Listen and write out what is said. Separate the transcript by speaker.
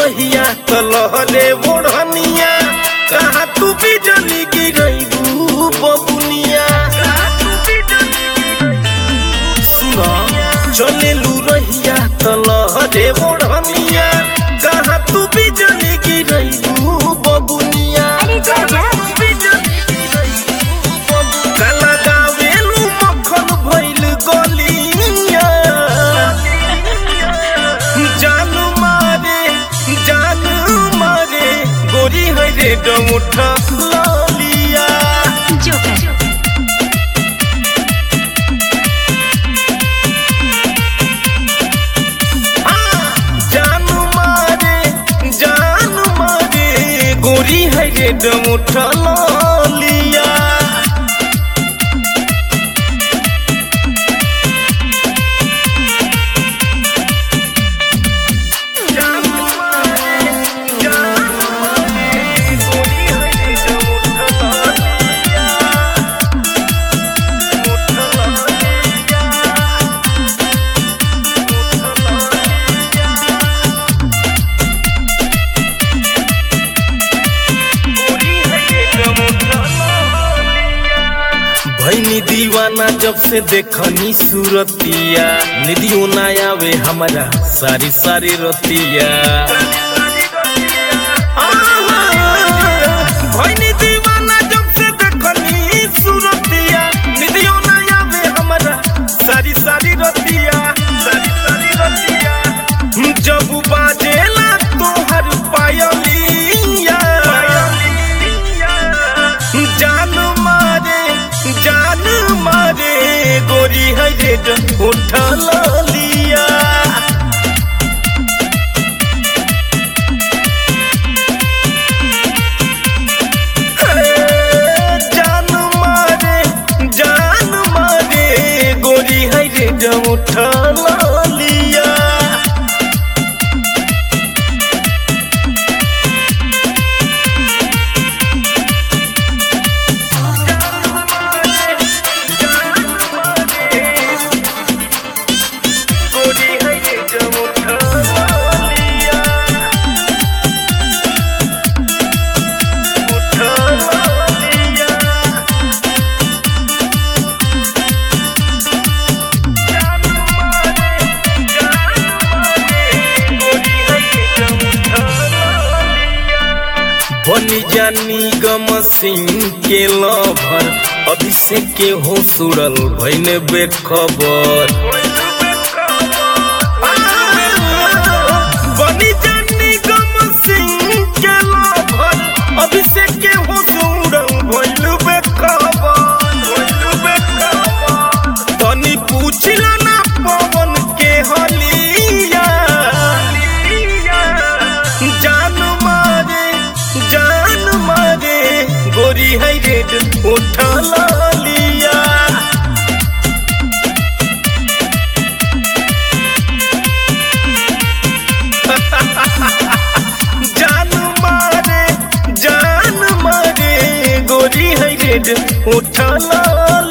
Speaker 1: रहिया तलहले ओढ़निया कहाँ तू बिजली गिरैबू बबुनिया सुना चलेलू रहिया तलहले ओढ़निया कहाँ तू बिजली गिरैबू बबुनिया काला गावेलू मक्खन भइल गलिया जान मारे गोरी है रे डमुठा लालिया जान मारे गोरी है रे डमुठा लालिया भैनी दीवाना जब से देखनी सूरतिया निदियों ना आवे हमारा सारी सारी रतिया भैनी दीवाना जब से देखनी सूरतिया निदियों ना आवे हमारा सारी सारी रतिया जब बाजेला तोहर पायलिया जान मारे गोरी है रे उठा लिया जान मारे गोरी है रे उठा लिया बनी जानी गम सिंह के लभर अभिषेक के हो सुड़ल भइले बेखबर बनी जानी गम सिंह के लभर अभिषेक के हो सुड़ल भइले बेखबर तनी पूछला ना पवन के हलिया जान मारे गोरी है रेड उठा लिया जान मारे गोरी है रेड उठा